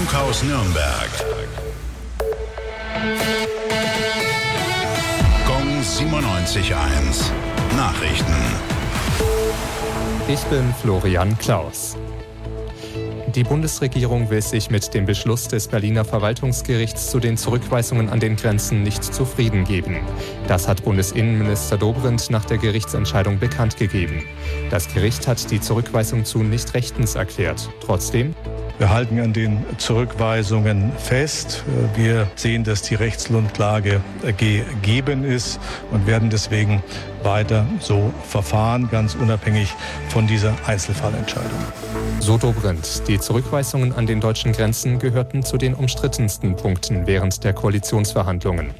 Funkhaus Nürnberg. Gong 97.1. Nachrichten. Ich bin Florian Klaus. Die Bundesregierung will sich mit dem Beschluss des Berliner Verwaltungsgerichts zu den Zurückweisungen an den Grenzen nicht zufrieden geben. Das hat Bundesinnenminister Dobrindt nach der Gerichtsentscheidung bekannt gegeben. Das Gericht hat die Zurückweisung zu nicht rechtens erklärt. Trotzdem: Wir halten an den Zurückweisungen fest. Wir sehen, dass die Rechtsgrundlage gegeben ist und werden deswegen weiter so verfahren, ganz unabhängig von dieser Einzelfallentscheidung. So Dobrindt. Die Zurückweisungen an den deutschen Grenzen gehörten zu den umstrittensten Punkten während der Koalitionsverhandlungen.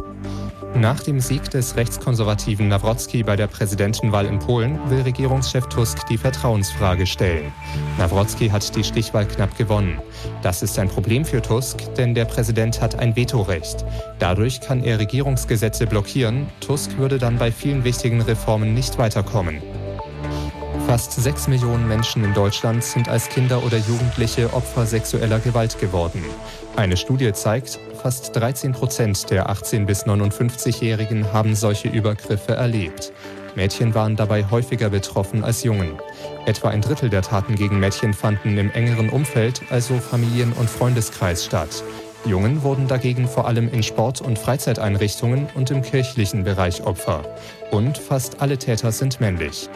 Nach dem Sieg des rechtskonservativen Nawrocki bei der Präsidentenwahl in Polen will Regierungschef Tusk die Vertrauensfrage stellen. Nawrocki hat die Stichwahl knapp gewonnen. Das ist ein Problem für Tusk, denn der Präsident hat ein Vetorecht. Dadurch kann er Regierungsgesetze blockieren. Tusk würde dann bei vielen wichtigen Reformen nicht weiterkommen. Fast 6 Millionen Menschen in Deutschland sind als Kinder oder Jugendliche Opfer sexueller Gewalt geworden. Eine Studie zeigt, fast 13% der 18- bis 59-Jährigen haben solche Übergriffe erlebt. Mädchen waren dabei häufiger betroffen als Jungen. Etwa ein Drittel der Taten gegen Mädchen fanden im engeren Umfeld, also Familien- und Freundeskreis, statt. Jungen wurden dagegen vor allem in Sport- und Freizeiteinrichtungen und im kirchlichen Bereich Opfer. Und fast alle Täter sind männlich.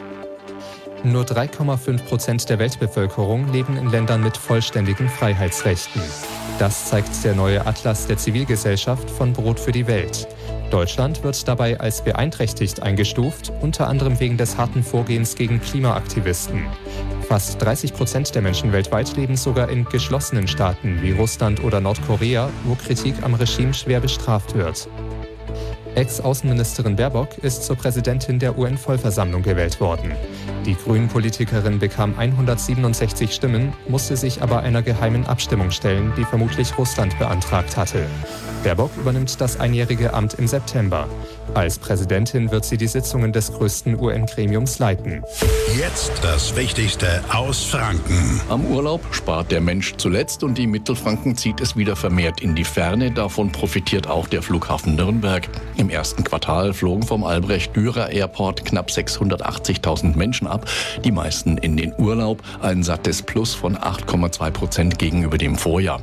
Nur 3,5% der Weltbevölkerung leben in Ländern mit vollständigen Freiheitsrechten. Das zeigt der neue Atlas der Zivilgesellschaft von Brot für die Welt. Deutschland wird dabei als beeinträchtigt eingestuft, unter anderem wegen des harten Vorgehens gegen Klimaaktivisten. Fast 30% der Menschen weltweit leben sogar in geschlossenen Staaten wie Russland oder Nordkorea, wo Kritik am Regime schwer bestraft wird. Ex-Außenministerin Baerbock ist zur Präsidentin der UN-Vollversammlung gewählt worden. Die Grünen-Politikerin bekam 167 Stimmen, musste sich aber einer geheimen Abstimmung stellen, die vermutlich Russland beantragt hatte. Baerbock übernimmt das einjährige Amt im September. Als Präsidentin wird sie die Sitzungen des größten UN-Gremiums leiten. Jetzt das Wichtigste aus Franken. Am Urlaub spart der Mensch zuletzt und die Mittelfranken zieht es wieder vermehrt in die Ferne. Davon profitiert auch der Flughafen Nürnberg. Im ersten Quartal flogen vom Albrecht-Dürer Airport knapp 680.000 Menschen ab, die meisten in den Urlaub, ein sattes Plus von 8,2% gegenüber dem Vorjahr.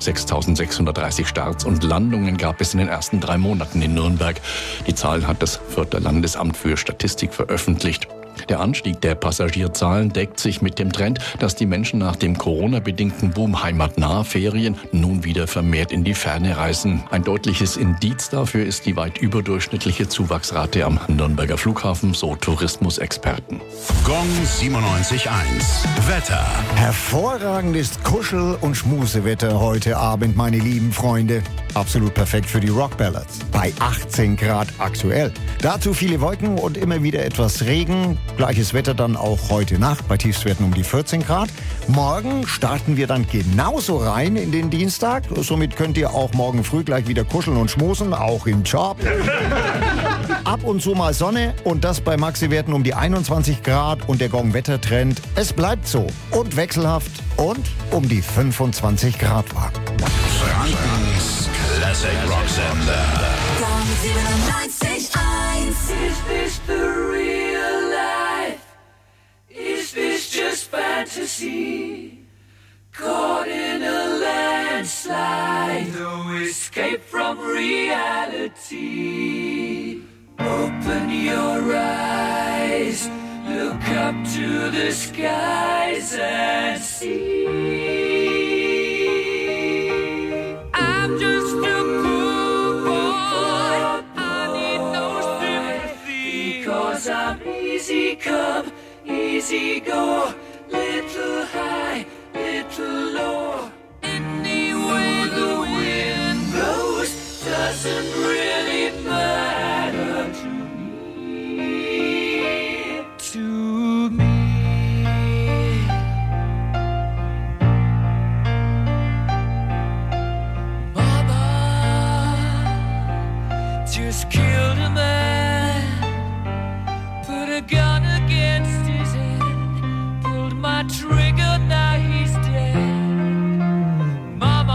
6.630 Starts und Landungen gab es in den ersten 3 Monaten in Nürnberg. Die Zahlen hat das Fürther Landesamt für Statistik veröffentlicht. Der Anstieg der Passagierzahlen deckt sich mit dem Trend, dass die Menschen nach dem Corona-bedingten Boom heimatnahe Ferien nun wieder vermehrt in die Ferne reisen. Ein deutliches Indiz dafür ist die weit überdurchschnittliche Zuwachsrate am Nürnberger Flughafen, so Tourismusexperten. Gong 97.1. Wetter. Hervorragendes Kuschel- und Schmusewetter heute Abend, meine lieben Freunde. Absolut perfekt für die Rockballads. Bei 18 Grad aktuell. Dazu viele Wolken und immer wieder etwas Regen. Gleiches Wetter dann auch heute Nacht bei Tiefstwerten um die 14 Grad. Morgen starten wir dann genauso rein in den Dienstag. Somit könnt ihr auch morgen früh gleich wieder kuscheln und schmusen, auch im Job. Ab und zu mal Sonne und das bei Maxi-Werten um die 21 Grad und der Gong-Wettertrend. Es bleibt so und wechselhaft und um die 25 Grad warm. Frankens Classic Rock Sender. Gong 97.1. Is this the real life? Is this just fantasy? Caught in a landslide, no escape from reality. Open your eyes, look up to the skies and see. I'm just a poor boy, I need no sympathy, because I'm easy come, easy go, little high, little low. Any way the wind blows doesn't really matter to me. To me. Mama just killed a man, put a gun against his head, pulled my trigger, now he's dead. Mama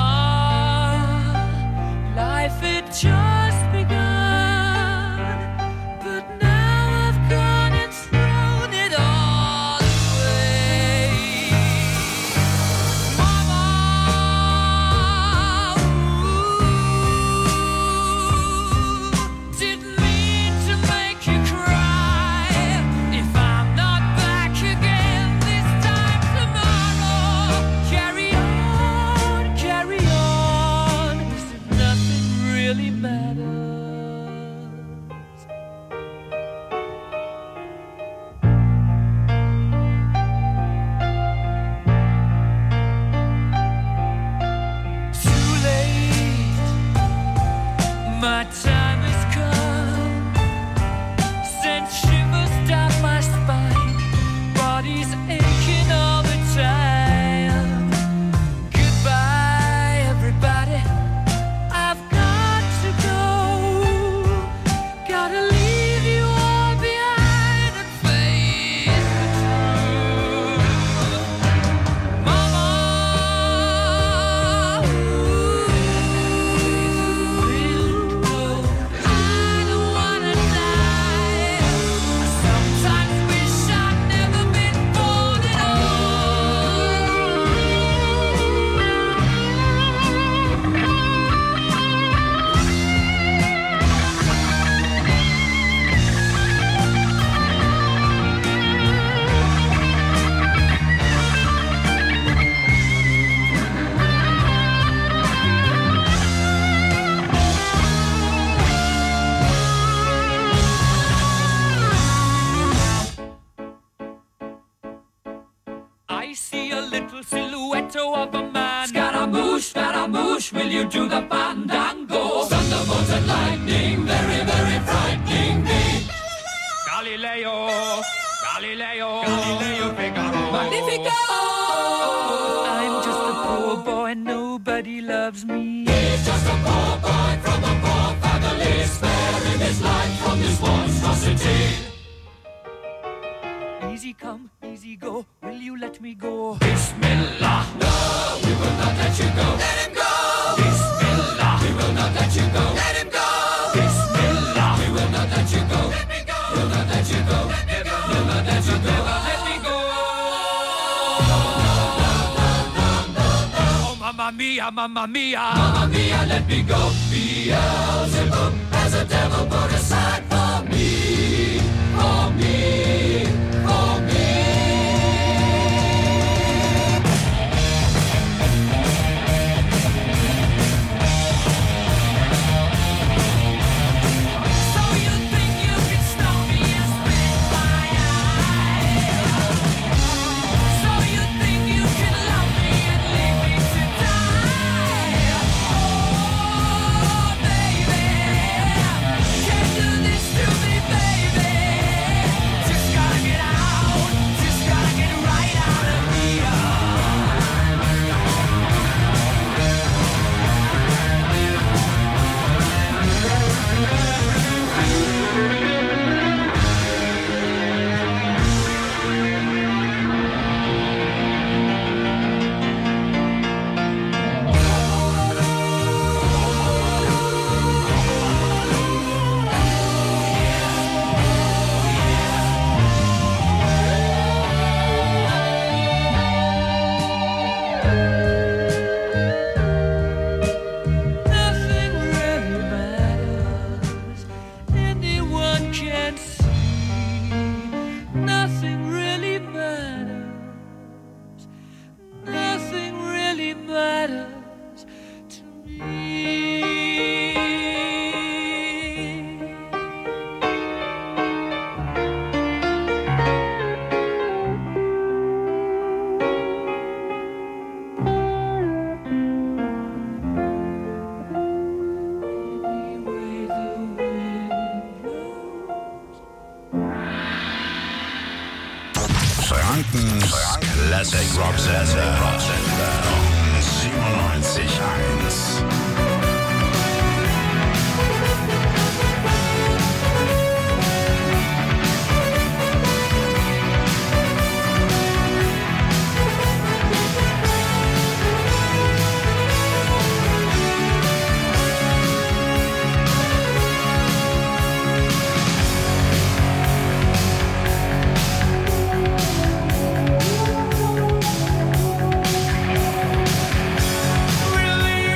little silhouette of a man. Scaramouche, will you do the fandango? Thunderbolts and lightning, very, very frightening me. Galileo, Figaro. Magnifico! I'm just a poor boy, nobody loves me. He's just a poor boy from a poor family, sparing his life from this monstrosity. Easy come, easy go, will you let me go? Bismillah, no, we will not let you go. Let him go! Bismillah, we will not let you go. Let him go! Bismillah, we will not let you go. Let me go! We'll not let you go. Let me go! We'll not let you go. Let me go! Oh, mamma mia, mamma mia. Mamma mia, let me go. Beelzebub has a devil put aside for me. For me. For me. Frankens Classic Rock Sender. 97.1. Really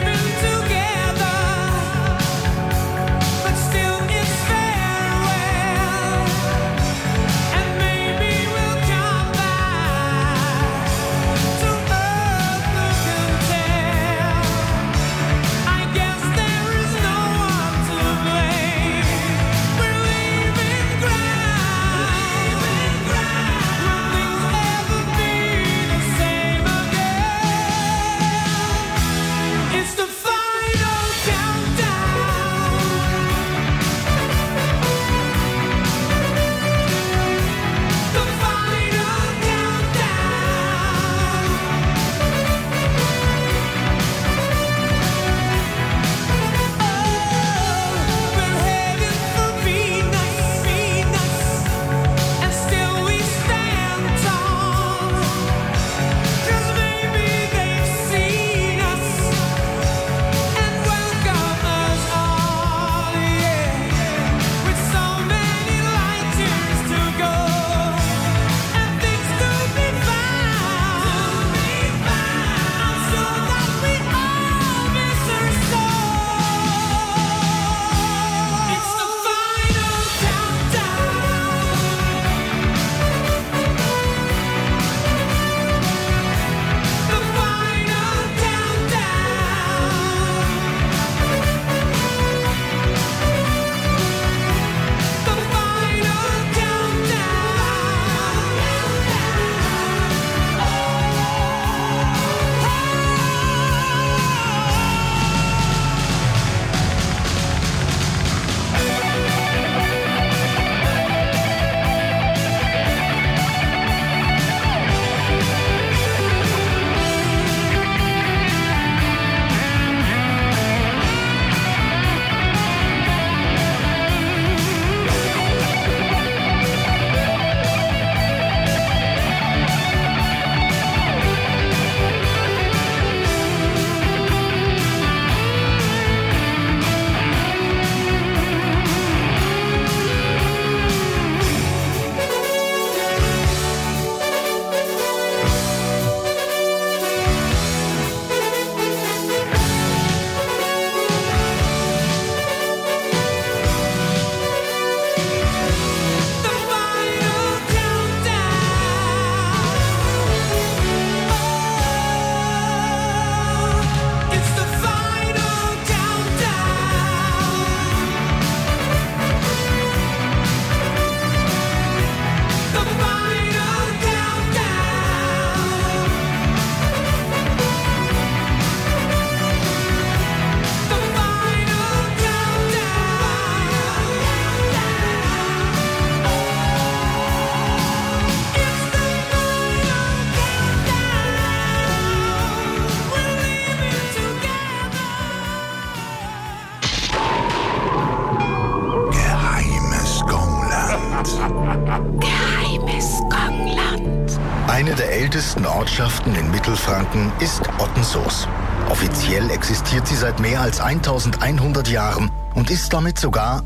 Geheimes Gongland. Eine der ältesten Ortschaften in Mittelfranken ist Ottensoos. Offiziell existiert sie seit mehr als 1100 Jahren und ist damit sogar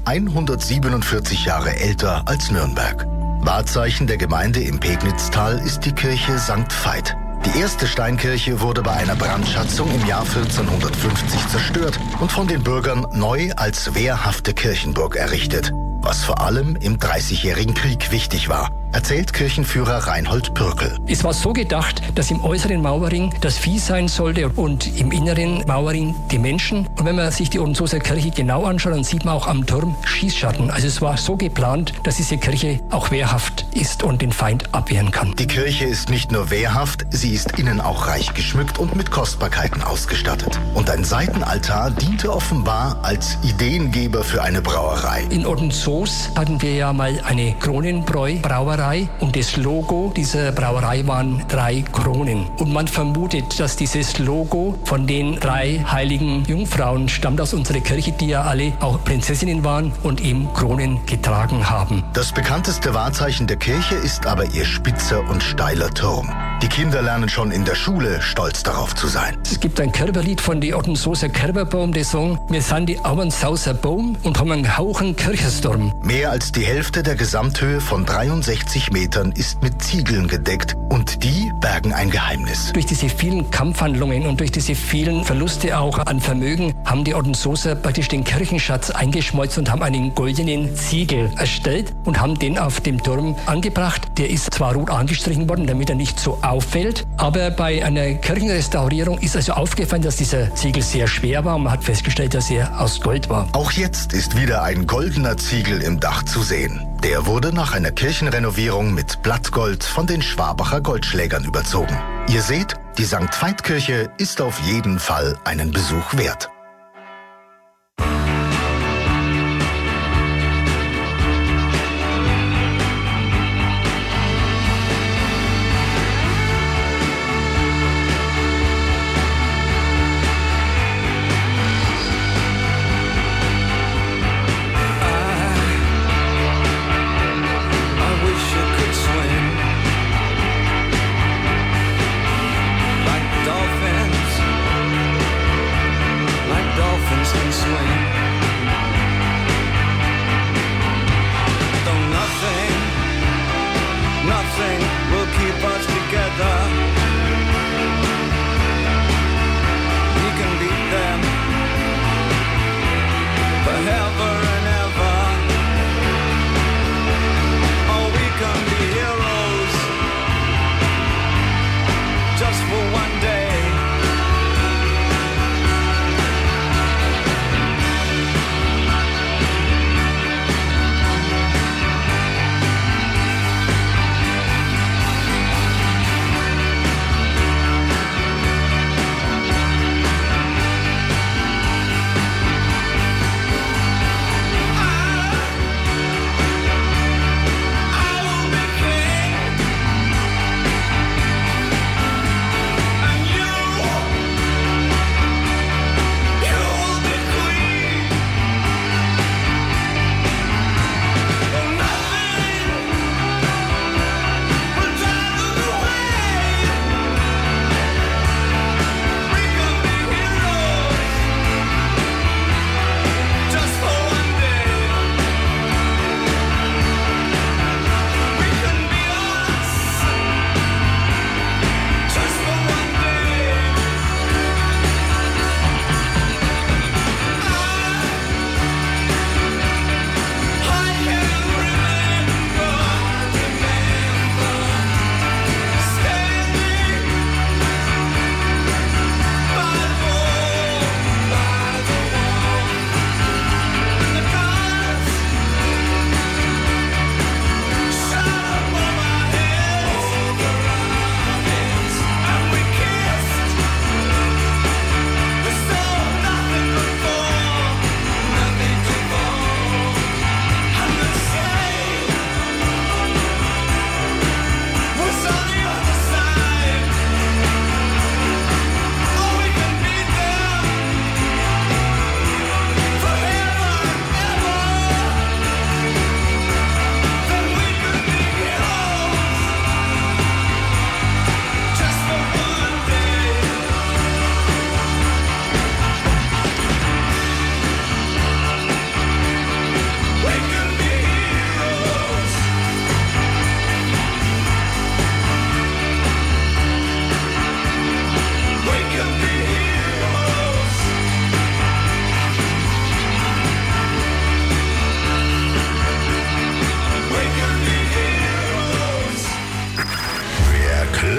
147 Jahre älter als Nürnberg. Wahrzeichen der Gemeinde im Pegnitztal ist die Kirche St. Veit. Die erste Steinkirche wurde bei einer Brandschatzung im Jahr 1450 zerstört und von den Bürgern neu als wehrhafte Kirchenburg errichtet, was vor allem im Dreißigjährigen Krieg wichtig war, erzählt Kirchenführer Reinhold Pürkel. Es war so gedacht, dass im äußeren Mauerring das Vieh sein sollte und im inneren Mauerring die Menschen. Und wenn man sich die Ottensoßer Kirche genau anschaut, dann sieht man auch am Turm Schießschatten. Also es war so geplant, dass diese Kirche auch wehrhaft ist und den Feind abwehren kann. Die Kirche ist nicht nur wehrhaft, sie ist innen auch reich geschmückt und mit Kostbarkeiten ausgestattet. Und ein Seitenaltar diente offenbar als Ideengeber für eine Brauerei. In Ottensoos hatten wir ja mal eine Kronenbräu-Brauerei. Und das Logo dieser Brauerei waren 3 Kronen. Und man vermutet, dass dieses Logo von den 3 heiligen Jungfrauen stammt aus unserer Kirche, die ja alle auch Prinzessinnen waren und eben Kronen getragen haben. Das bekannteste Wahrzeichen der Kirche ist aber ihr spitzer und steiler Turm. Die Kinder lernen schon in der Schule, stolz darauf zu sein. Es gibt ein Kerberlied von die Ottensoßer Kerberbaum, die sagen, wir sind die Auensauser Baum und haben einen Hauchen Kirchensturm. Mehr als die Hälfte der Gesamthöhe von 63 Metern ist mit Ziegeln gedeckt und die bergen ein Geheimnis. Durch diese vielen Kampfhandlungen und durch diese vielen Verluste auch an Vermögen haben die Ottensoßer praktisch den Kirchenschatz eingeschmolzen und haben einen goldenen Ziegel erstellt und haben den auf dem Turm angebracht. Der ist zwar rot angestrichen worden, damit er nicht so auffällt, aber bei einer Kirchenrestaurierung ist also aufgefallen, dass dieser Ziegel sehr schwer war und man hat festgestellt, dass er aus Gold war. Auch jetzt ist wieder ein goldener Ziegel im Dach zu sehen. Der wurde nach einer Kirchenrenovierung mit Blattgold von den Schwabacher Goldschlägern überzogen. Ihr seht, die St. Veit-Kirche ist auf jeden Fall einen Besuch wert. Like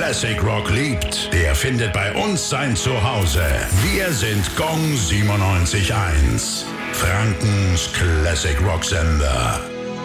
Classic Rock liebt, der findet bei uns sein Zuhause. Wir sind Gong 97.1, Frankens Classic Rock Sender.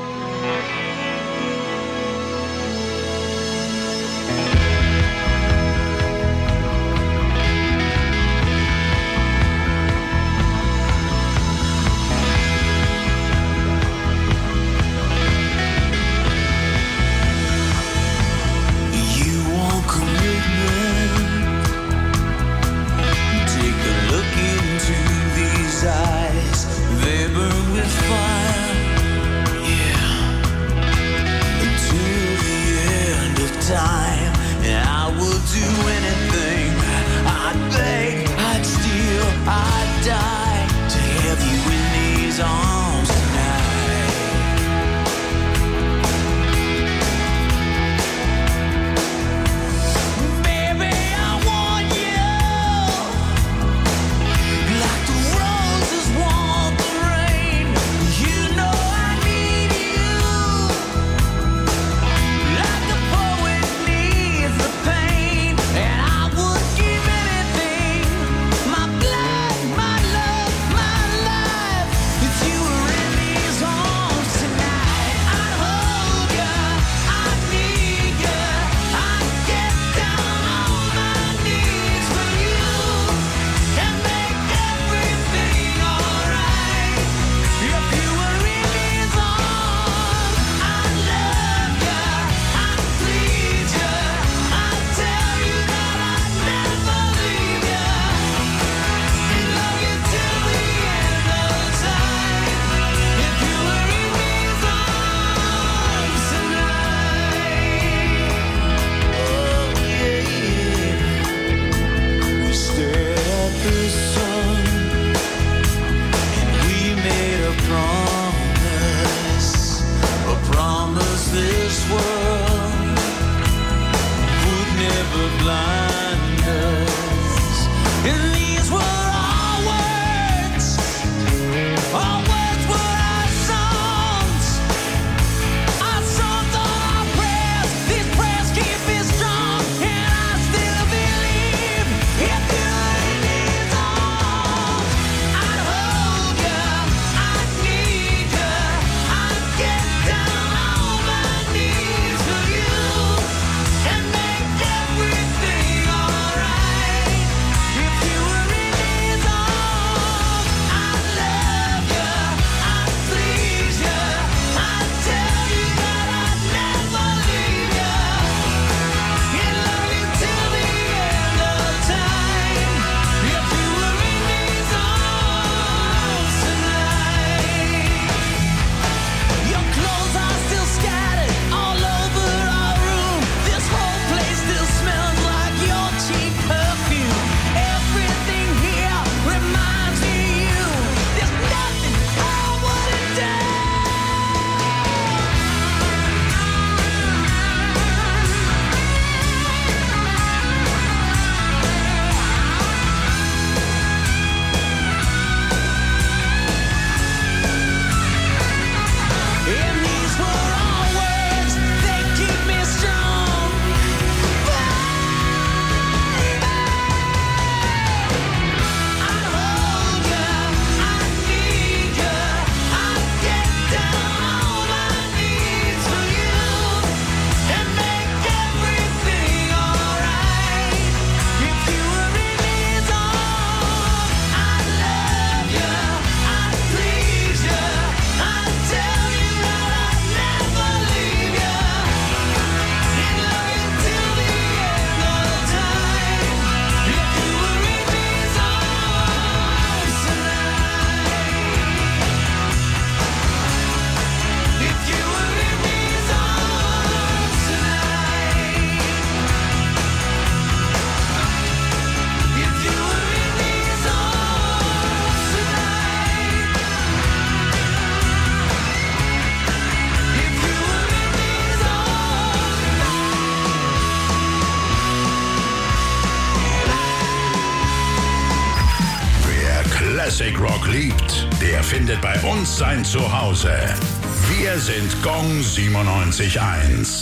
Classic Rock liebt, der findet bei uns sein Zuhause. Wir sind Gong 97.1,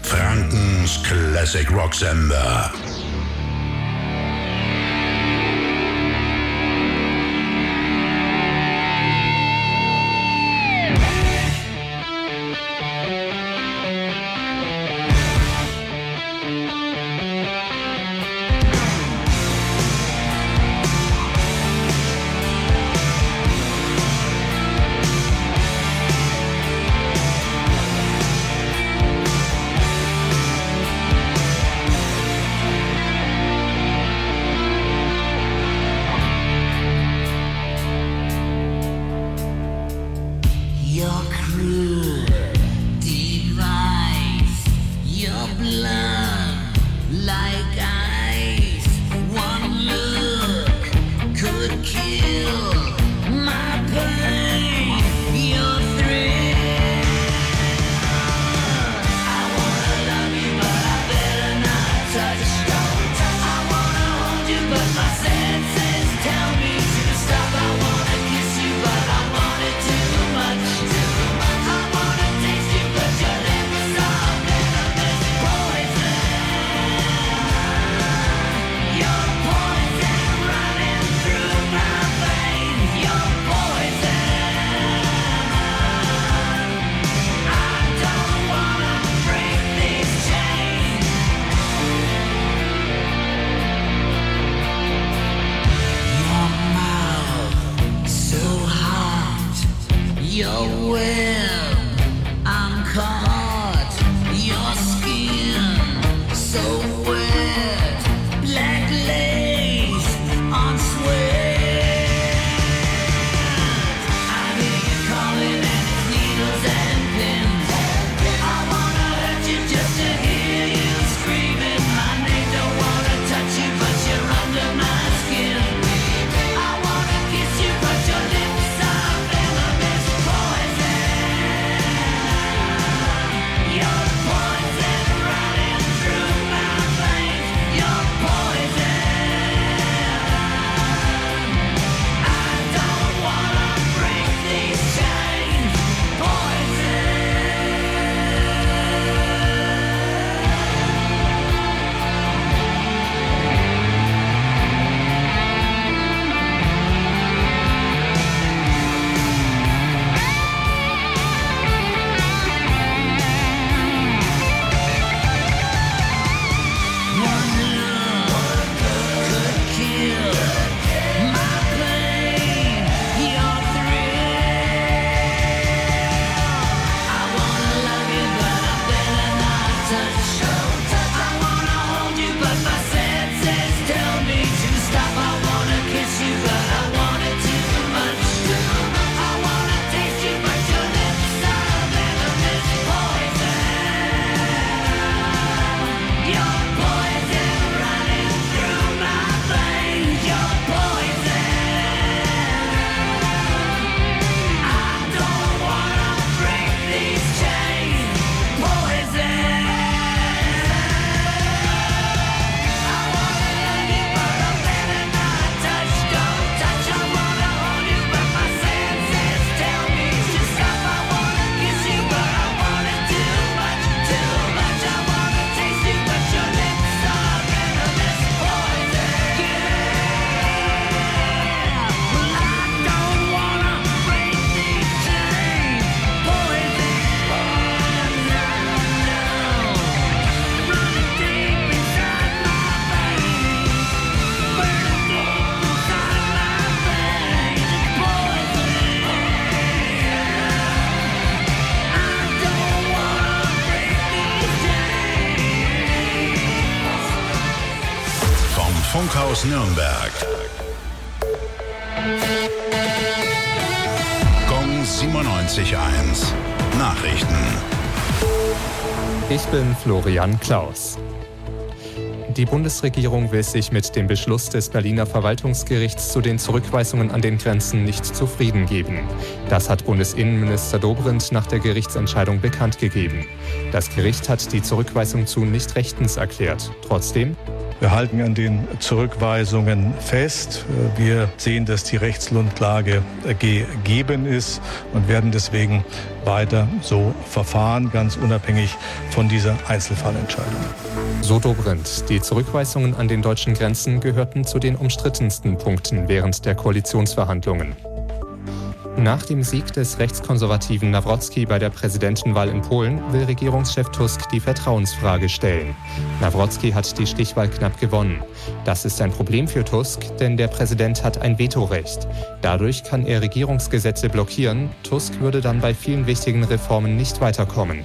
Frankens Classic Rock Sender. Funkhaus Nürnberg. Gong 97.1. Nachrichten. Ich bin Florian Klaus. Die Bundesregierung will sich mit dem Beschluss des Berliner Verwaltungsgerichts zu den Zurückweisungen an den Grenzen nicht zufrieden geben. Das hat Bundesinnenminister Dobrindt nach der Gerichtsentscheidung bekannt gegeben. Das Gericht hat die Zurückweisung zu nicht rechtens erklärt. Trotzdem: Wir halten an den Zurückweisungen fest. Wir sehen, dass die Rechtsgrundlage gegeben ist und werden deswegen weiter so verfahren, ganz unabhängig von dieser Einzelfallentscheidung. So Dobrindt. Die Zurückweisungen an den deutschen Grenzen gehörten zu den umstrittensten Punkten während der Koalitionsverhandlungen. Nach dem Sieg des rechtskonservativen Nawrocki bei der Präsidentenwahl in Polen will Regierungschef Tusk die Vertrauensfrage stellen. Nawrocki hat die Stichwahl knapp gewonnen. Das ist ein Problem für Tusk, denn der Präsident hat ein Vetorecht. Dadurch kann er Regierungsgesetze blockieren. Tusk würde dann bei vielen wichtigen Reformen nicht weiterkommen.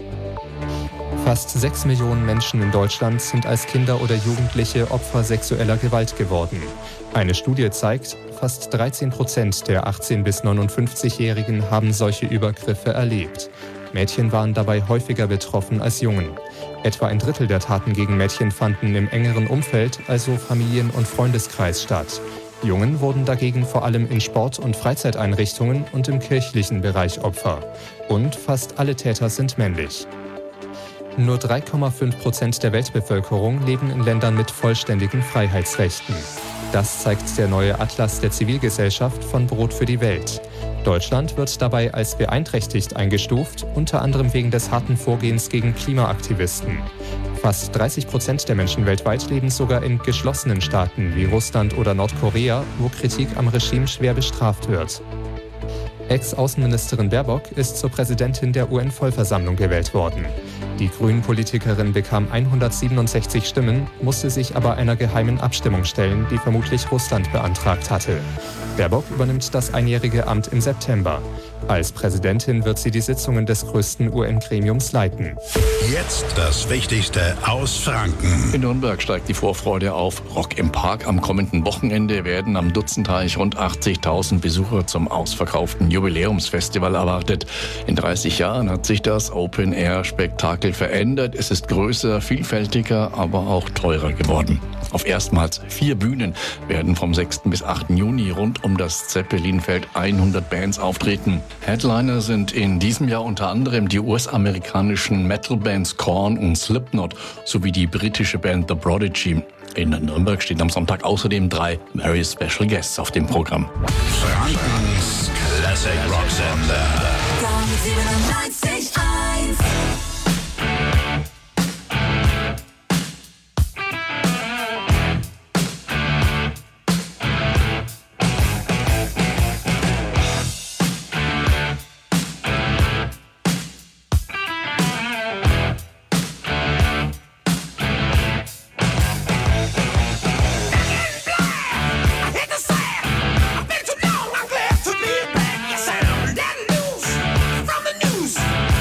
Fast 6 Millionen Menschen in Deutschland sind als Kinder oder Jugendliche Opfer sexueller Gewalt geworden. Eine Studie zeigt, fast 13% der 18- bis 59-Jährigen haben solche Übergriffe erlebt. Mädchen waren dabei häufiger betroffen als Jungen. Etwa ein Drittel der Taten gegen Mädchen fanden im engeren Umfeld, also Familien- und Freundeskreis, statt. Jungen wurden dagegen vor allem in Sport- und Freizeiteinrichtungen und im kirchlichen Bereich Opfer. Und fast alle Täter sind männlich. Nur 3,5% der Weltbevölkerung leben in Ländern mit vollständigen Freiheitsrechten. Das zeigt der neue Atlas der Zivilgesellschaft von Brot für die Welt. Deutschland wird dabei als beeinträchtigt eingestuft, unter anderem wegen des harten Vorgehens gegen Klimaaktivisten. Fast 30% der Menschen weltweit leben sogar in geschlossenen Staaten wie Russland oder Nordkorea, wo Kritik am Regime schwer bestraft wird. Ex-Außenministerin Baerbock ist zur Präsidentin der UN-Vollversammlung gewählt worden. Die Grünen-Politikerin bekam 167 Stimmen, musste sich aber einer geheimen Abstimmung stellen, die vermutlich Russland beantragt hatte. Baerbock übernimmt das einjährige Amt im September. Als Präsidentin wird sie die Sitzungen des größten UN-Gremiums leiten. Jetzt das Wichtigste aus Franken. In Nürnberg steigt die Vorfreude auf Rock im Park. Am kommenden Wochenende werden am Dutzendteich rund 80.000 Besucher zum ausverkauften Jubiläumsfestival erwartet. In 30 Jahren hat sich das Open-Air-Spektakel verändert. Es ist größer, vielfältiger, aber auch teurer geworden. Auf erstmals 4 Bühnen werden vom 6. bis 8. Juni rund um das Zeppelinfeld 100 Bands auftreten. Headliner sind in diesem Jahr unter anderem die US-amerikanischen Metal-Bands Korn und Slipknot sowie die britische Band The Prodigy. In Nürnberg stehen am Sonntag außerdem 3 Very Special Guests auf dem Programm. Frankens Classic Rocksender. Gong 97.1. I've been too long, I'm glad to be back. Yes, I'm letting loose from the news.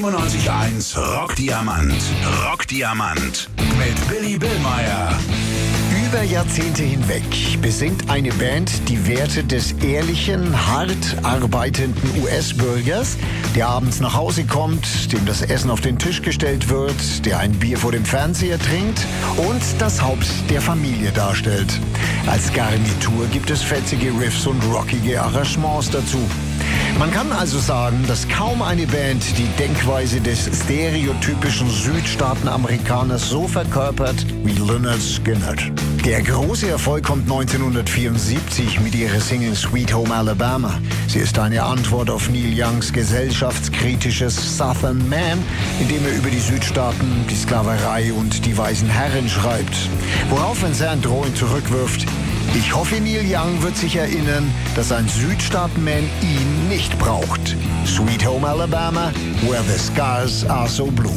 97.1 Rockdiamant. Rockdiamant. Mit Billy Billmeyer. Über Jahrzehnte hinweg besingt eine Band die Werte des ehrlichen, hart arbeitenden US-Bürgers, der abends nach Hause kommt, dem das Essen auf den Tisch gestellt wird, der ein Bier vor dem Fernseher trinkt und das Haupt der Familie darstellt. Als Garnitur gibt es fetzige Riffs und rockige Arrangements dazu. Man kann also sagen, dass kaum eine Band die Denkweise des stereotypischen Südstaaten-Amerikaners so verkörpert wie Lynyrd Skynyrd. Der große Erfolg kommt 1974 mit ihrer Single Sweet Home Alabama. Sie ist eine Antwort auf Neil Youngs gesellschaftskritisches Southern Man, indem er über die Südstaaten, die Sklaverei und die weißen Herren schreibt. Worauf Van Sant drohend zurückwirft: Ich hoffe, Neil Young wird sich erinnern, dass ein Südstaaten-Man ihn nicht braucht. Sweet Home Alabama, where the skies are so blue.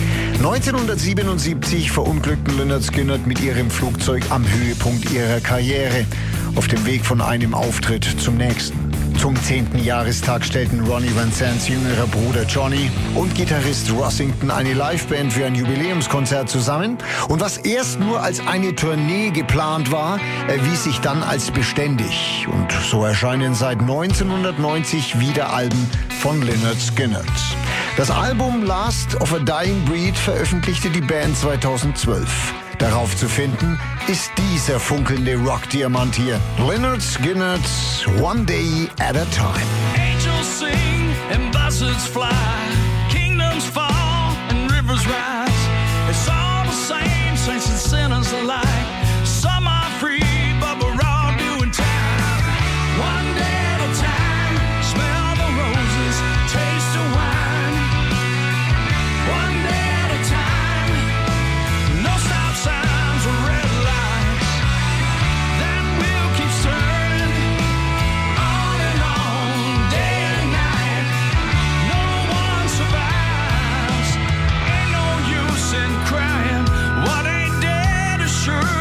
1977 verunglückten Lynyrd Skynyrd mit ihrem Flugzeug am Höhepunkt ihrer Karriere, auf dem Weg von einem Auftritt zum nächsten. Zum 10. Jahrestag stellten Ronnie Van Zants jüngerer Bruder Johnny und Gitarrist Rossington eine Liveband für ein Jubiläumskonzert zusammen. Und was erst nur als eine Tournee geplant war, erwies sich dann als beständig. Und so erscheinen seit 1990 wieder Alben von Lynyrd Skynyrd. Das Album Last of a Dying Breed veröffentlichte die Band 2012. Darauf zu finden ist dieser funkelnde Rockdiamant hier. Lynyrd Skynyrd, One Day at a Time. Angels sing and buzzards fly, kingdoms fall and rivers rise. It's all the same, saints and sinners alike. Some are free, but we're all doing time. One day at a time, smell the roses, taste the wine. One day at a time, no stop signs or red lights. That wheel keeps turning on and on, day and night. No one survives. Ain't no use in crying. What ain't dead is sure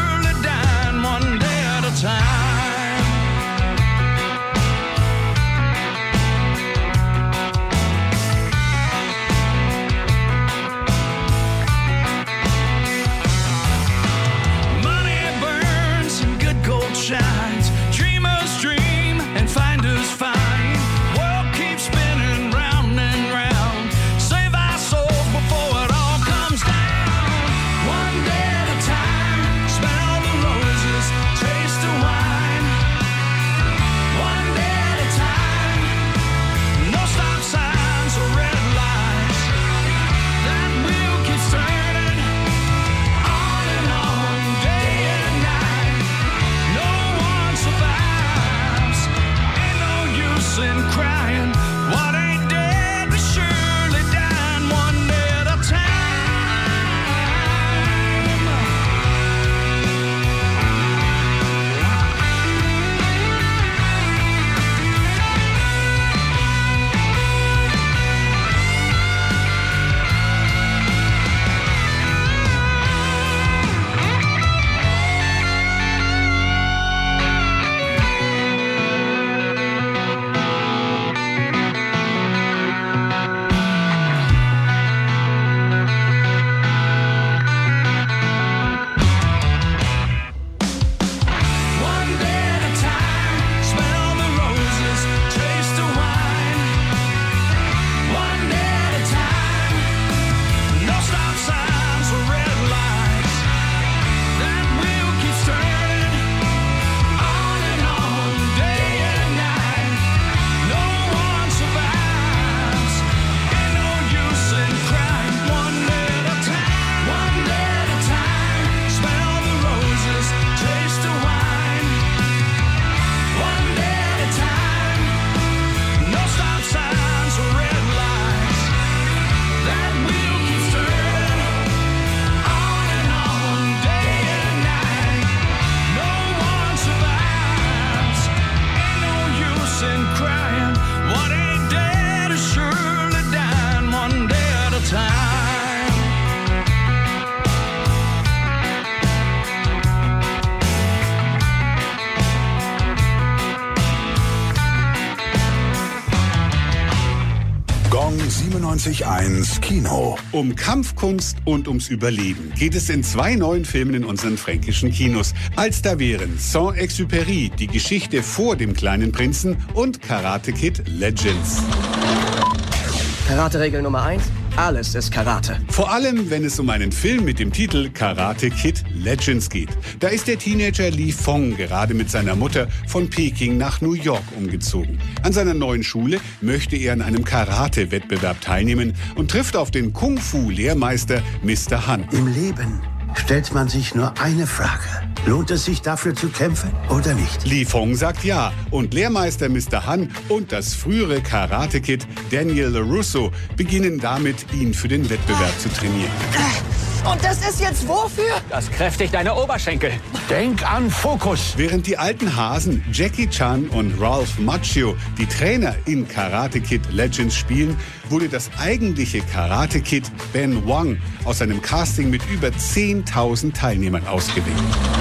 97.1 Kino. Um Kampfkunst und ums Überleben geht es in 2 neuen Filmen in unseren fränkischen Kinos. Als da wären Saint-Exupéry, die Geschichte vor dem kleinen Prinzen, und Karate Kid Legends. Karate-Regel Nummer 1. Alles ist Karate. Vor allem, wenn es um einen Film mit dem Titel Karate Kid Legends geht. Da ist der Teenager Li Fong gerade mit seiner Mutter von Peking nach New York umgezogen. An seiner neuen Schule möchte er an einem Karate-Wettbewerb teilnehmen und trifft auf den Kung-Fu-Lehrmeister Mr. Han. Im Leben stellt man sich nur eine Frage. Lohnt es sich dafür zu kämpfen oder nicht? Li Fong sagt ja und Lehrmeister Mr. Han und das frühere Karate-Kid Daniel LaRusso beginnen damit, ihn für den Wettbewerb zu trainieren. Und das ist jetzt wofür? Das kräftigt deine Oberschenkel. Denk an Fokus. Während die alten Hasen Jackie Chan und Ralph Macchio die Trainer in Karate Kid Legends spielen, wurde das eigentliche Karate Kid Ben Wang aus einem Casting mit über 10.000 Teilnehmern ausgewählt.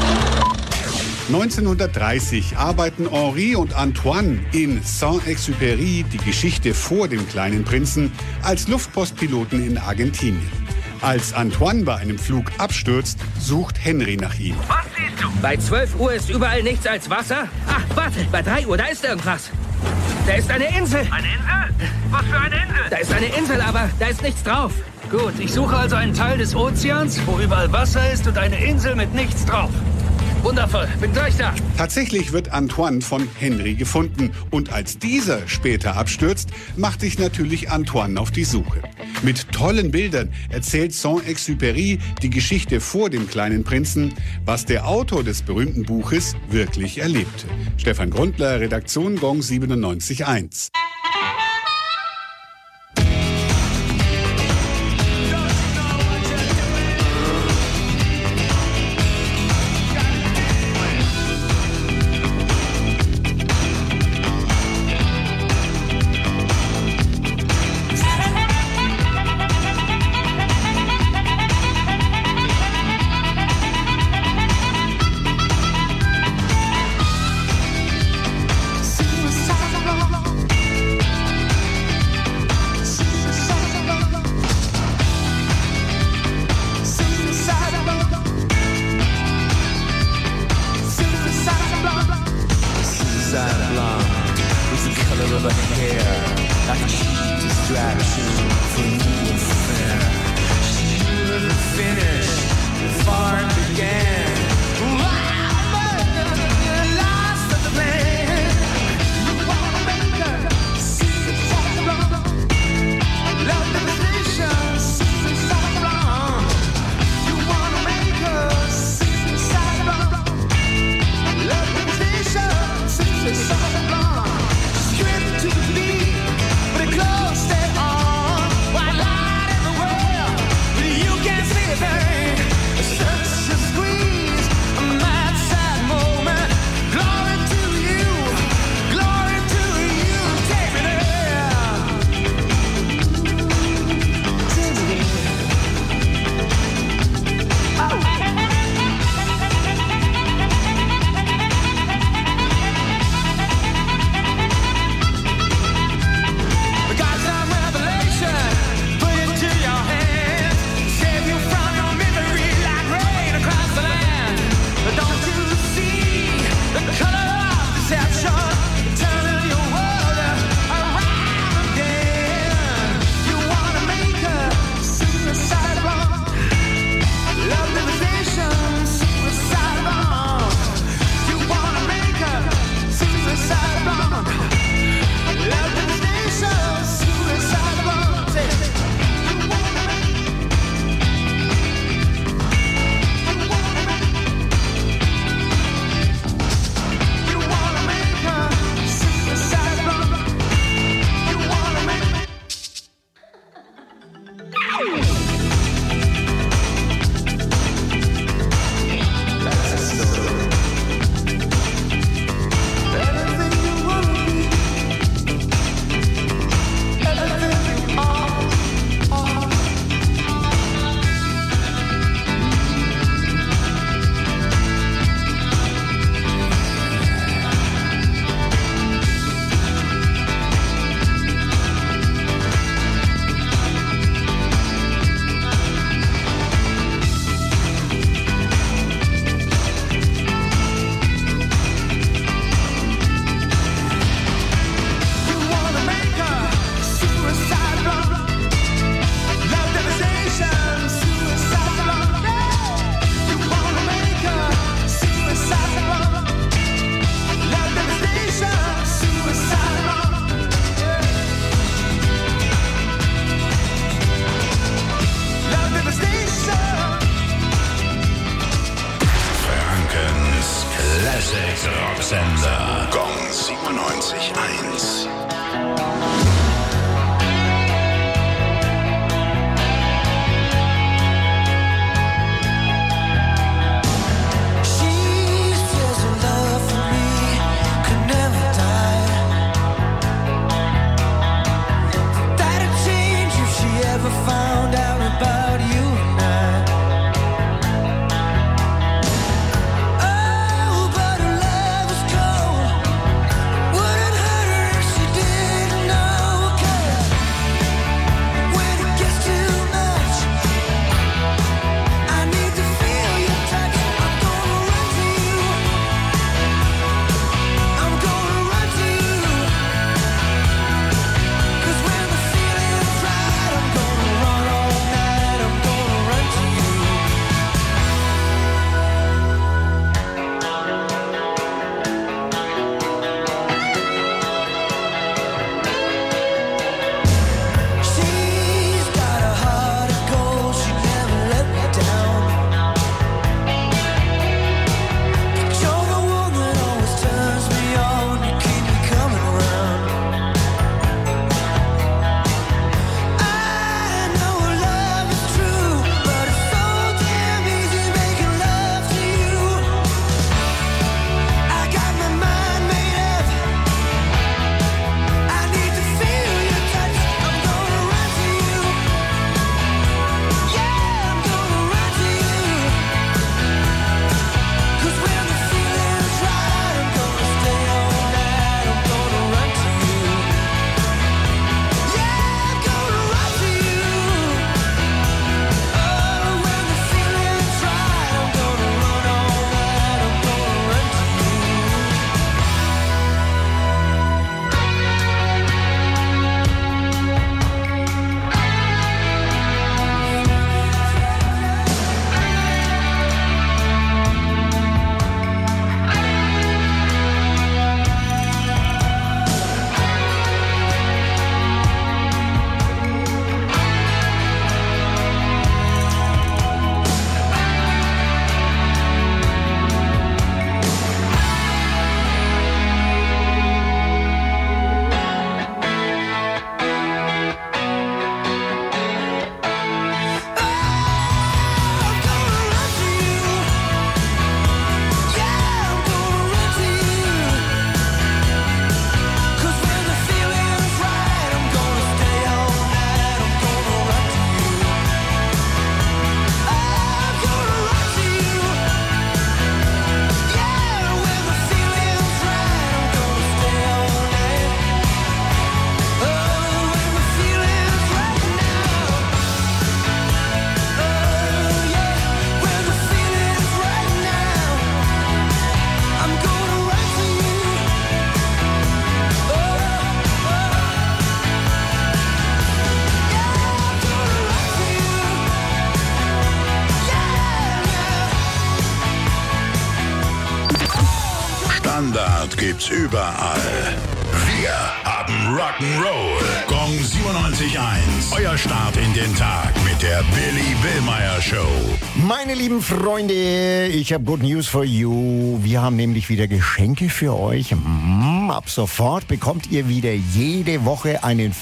1930 arbeiten Henri und Antoine in Saint-Exupéry, die Geschichte vor dem kleinen Prinzen, als Luftpostpiloten in Argentinien. Als Antoine bei einem Flug abstürzt, sucht Henry nach ihm. Was siehst du? Bei 12 Uhr ist überall nichts als Wasser. Ach, warte, bei 3 Uhr, da ist irgendwas. Da ist eine Insel. Eine Insel? Was für eine Insel? Da ist eine Insel, aber da ist nichts drauf. Gut, ich suche also einen Teil des Ozeans, wo überall Wasser ist und eine Insel mit nichts drauf. Wundervoll, bin gleich da. Tatsächlich wird Antoine von Henry gefunden und als dieser später abstürzt, macht sich natürlich Antoine auf die Suche. Mit tollen Bildern erzählt Saint-Exupéry die Geschichte vor dem kleinen Prinzen, was der Autor des berühmten Buches wirklich erlebte. Stefan Grundler, Redaktion Gong 97.1. Scream Classic Rocksender. Gong 97.1. Standard gibt's überall. Wir haben Rock'n'Roll. Gong 97.1. Euer Start in den Tag mit der Billy Billmeyer Show. Meine lieben Freunde, ich habe Good News for you. Wir haben nämlich wieder Geschenke für euch. Ab sofort bekommt ihr wieder jede Woche einen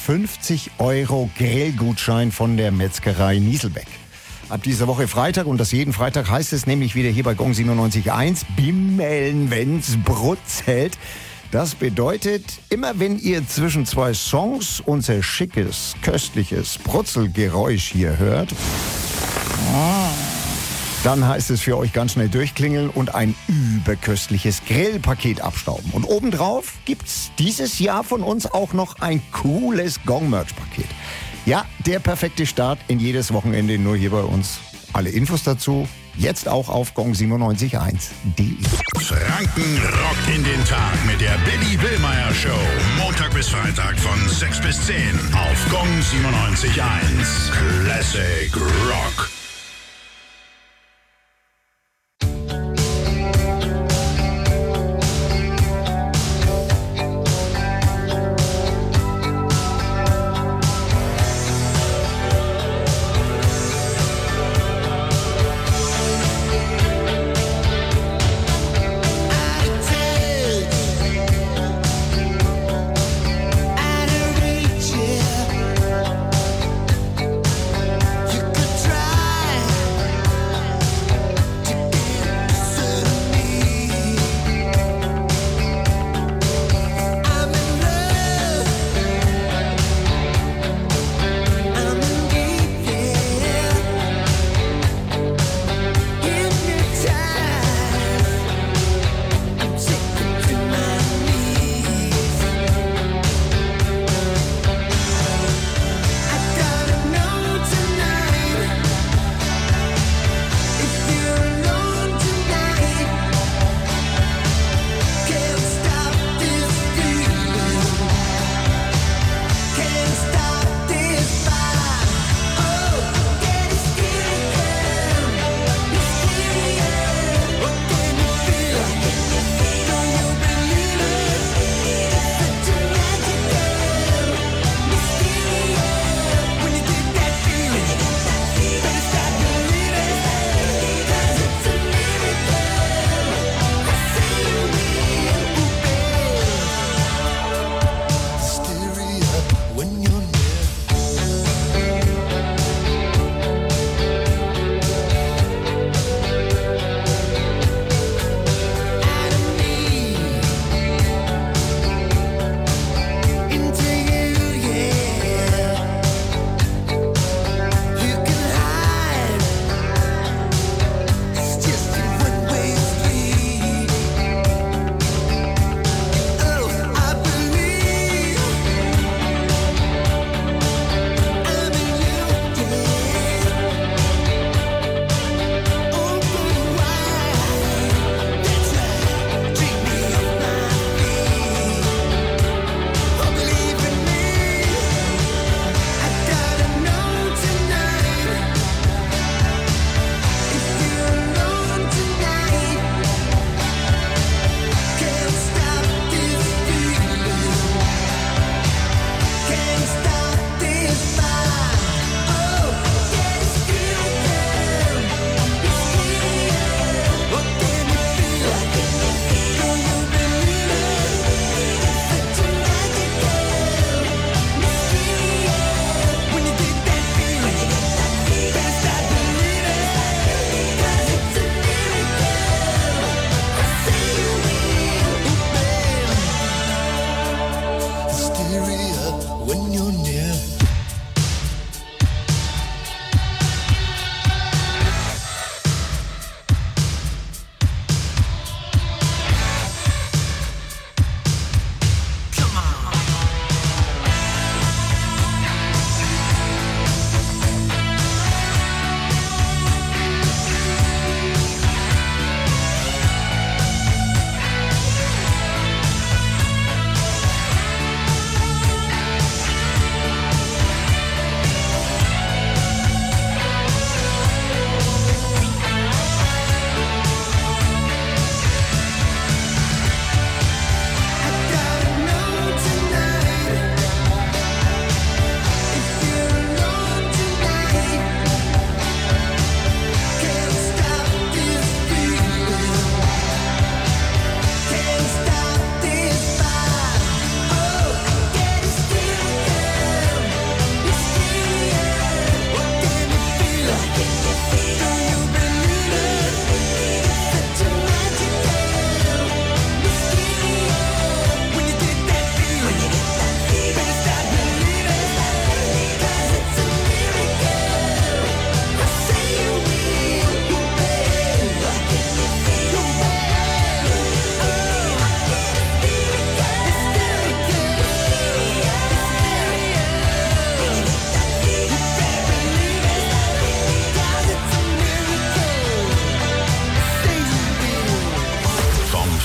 50€ Grillgutschein von der Metzgerei Nieselbeck. Ab dieser Woche Freitag, und das jeden Freitag, heißt es nämlich wieder hier bei Gong 97.1, bimmeln, wenn's brutzelt. Das bedeutet, immer wenn ihr zwischen zwei Songs unser schickes, köstliches Brutzelgeräusch hier hört, dann heißt es für euch ganz schnell durchklingeln und ein überköstliches Grillpaket abstauben. Und obendrauf gibt's dieses Jahr von uns auch noch ein cooles Gong-Merch-Paket. Ja, der perfekte Start in jedes Wochenende, nur hier bei uns. Alle Infos dazu jetzt auch auf gong971.de. Franken rockt in den Tag mit der Billy Billmeyer Show. Montag bis Freitag von 6 bis 10 auf Gong 97.1. Classic Rock.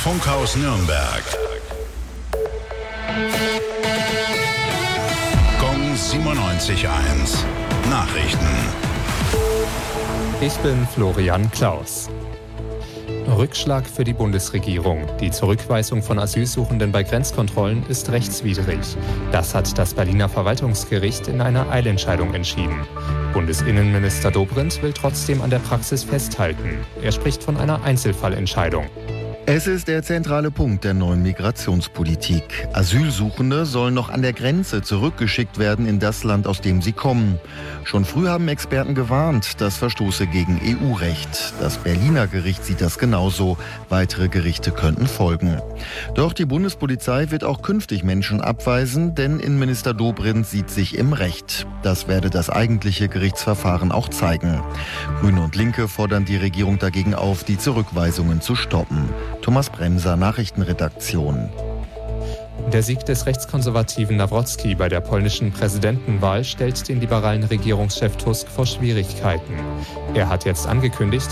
Funkhaus Nürnberg. Gong 97.1. Nachrichten. Ich bin Florian Klaus. Rückschlag für die Bundesregierung. Die Zurückweisung von Asylsuchenden bei Grenzkontrollen ist rechtswidrig. Das hat das Berliner Verwaltungsgericht in einer Eilentscheidung entschieden. Bundesinnenminister Dobrindt will trotzdem an der Praxis festhalten. Er spricht von einer Einzelfallentscheidung. Es ist der zentrale Punkt der neuen Migrationspolitik. Asylsuchende sollen noch an der Grenze zurückgeschickt werden in das Land, aus dem sie kommen. Schon früh haben Experten gewarnt, das verstoße gegen EU-Recht. Das Berliner Gericht sieht das genauso. Weitere Gerichte könnten folgen. Doch die Bundespolizei wird auch künftig Menschen abweisen, denn Innenminister Dobrindt sieht sich im Recht. Das werde das eigentliche Gerichtsverfahren auch zeigen. Grüne und Linke fordern die Regierung dagegen auf, die Zurückweisungen zu stoppen. Thomas Bremser, Nachrichtenredaktion. Der Sieg des rechtskonservativen Nawrocki bei der polnischen Präsidentenwahl stellt den liberalen Regierungschef Tusk vor Schwierigkeiten. Er hat jetzt angekündigt,